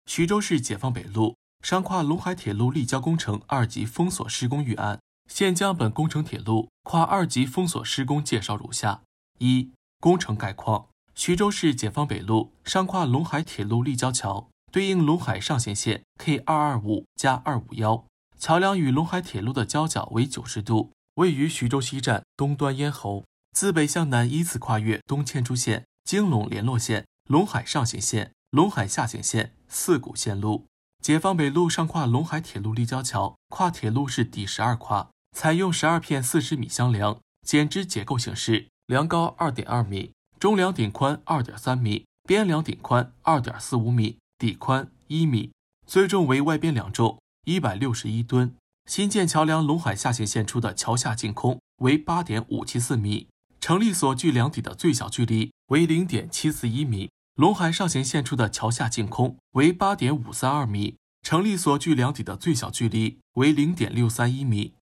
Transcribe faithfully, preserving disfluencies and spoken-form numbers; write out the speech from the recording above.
徐州市解放北路上跨陇海铁路立交工程二级封锁施工预案，现将本工程铁路跨二级封锁施工介绍如下：一、工程概况。徐州市解放北路上跨陇海铁路立交桥，对应陇海上线线 K 二二五加二五一，桥梁与陇海铁路的交角为九十度，位于徐州西站东端咽喉，自北向南依次跨越东千株线、京陇联络线、陇海上线线、陇海下线线四股线路。解放北路上跨陇海铁路立交桥，跨铁路是第十二跨，采用十二片四十米箱梁，剪枝结构形式，梁高 二点二米，中梁顶宽 二点三米，边梁顶宽 二点四五米，底宽一米，最重为外边梁重一百六十一吨。新建桥梁陇海下线线处的桥下净空为 八点五七四米，成立所距梁底的最小距离为 零点七四一米，陇海上线线处的桥下净空为 八点五三二米，成立所距梁底的最小距离为 零点六三一米。